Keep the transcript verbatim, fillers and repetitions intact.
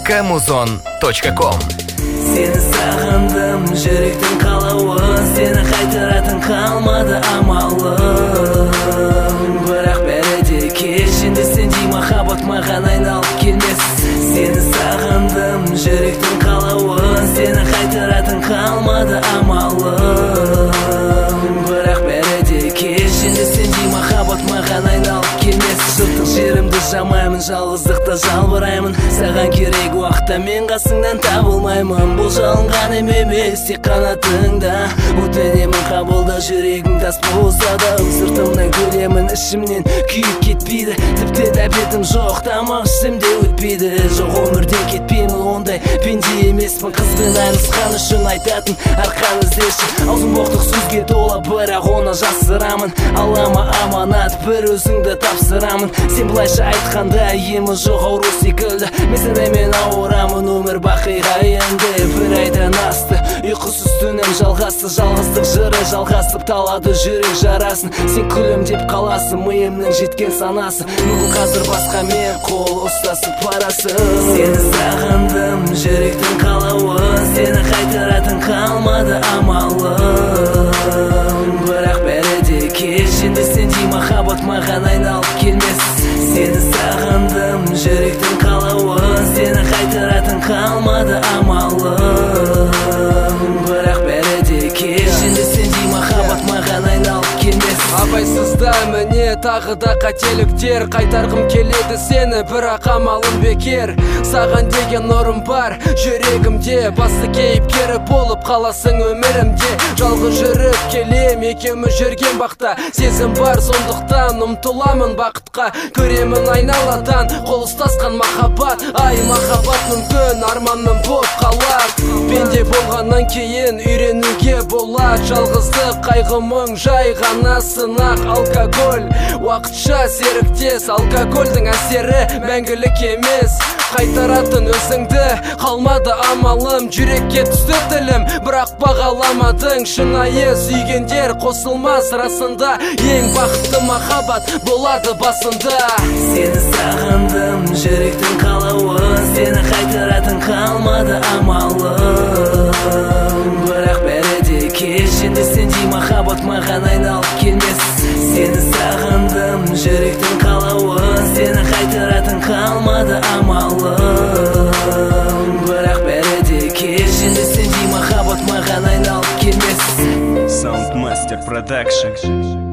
точка музон точка ком. Сені сағындым, жүректің қалауы, сені қайтаратын қалмады амалым. Бірақ бәрі де кешінде сендей махаббат маған айналып келмес. Сені сағындым, жүректің қалауы, сені қайтаратын қалмады амалым. Бірақ бәрі де кешінде сендей махаббат маған айналып келмес. Жұрттың жерімді жамаймын, жалғыздықта жалбыраймын. Саған керек уақытта мен қасыңнан табылмаймын. Бұл жалынған емес, тек қанатыңда өтінемін, қабылда. Жүрегің тас болса да сыртымнан көремін, ішімнен күйіп кетпейді. Тіпті тәбетім жоқ, тамақ ішімде өтпейді. Жоқ, өмірден кетпеймін, ондай пенде емеспін. Қызбен айырылысқан үшін айтатын арқан іздеші. Аузым боқтық сөзге тола, бірақ оны жасырамын. Алама аманат, бір өзіңді тапсырамын. Сен былайша айтқанда емі жоқ ауру секілді. Мен сенаймен ауырамын, өмір бақиға енді. Бір айдан асты, ұйқысыз түнім жалғасты. Жалғыздық жыры жалғасып талады жүрек жарасын. Сен күлімдеп қаласың, миымның жеткен санасы. Мүмкін қазір басқа мен қол ұстасып барасың. Сені сағындым, жүректің қалауы, сені қайтаратын қалмады амалым. Бірақ бәрі де кешінде сендей махаббат маған айналып келмес. Сені сағындым, жүректің қалауы, сені қайтаратын қалмады амалым. Бірақ бәрі де кешінде сендей махаббат маған айналып келмес. Абайсызда міне тағы да қателіктер, қайтарғым келеді сені, бірақ амалым бекер. Саған деген нұрым бар жүрегімде, басты кейіпкері болып қаласың өмірімде. Жалғыз жүріп келем, екеуміз жүрген бақта. Сезім бар, сондықтан ұмтыламын бақытқа. Көремін айналадан қол ұстасқан махаббат. Ай, махаббат мүмкін арманым боп қалар. Пенде болғаннан кейін үйренуге болады. Жалғыздық қайғымың жай ғана сынақ. Алкоголь уақытша серіктес, алкогольдің әсері мәңгілік емес. Қайтаратын өзіңді қалмады амалым. Жүрекке түсті тілім, бірақ бағаламадың. Шынайы сүйгендер қосылмас расында. Ең бақытты махаббат болады басында. Сені сағындым, жүректің қалауы, сені қайтаратын қалмады амалым. Бірақ бәрі де кешінде сендей махаббат маған айналып келмес. Сені сағындым, жүректің қалауы, сені қайтаратын қалмады амалым. Бірақ бәрі де кешінде сендей махаббат маған айналып келмес. Soundmaster Production.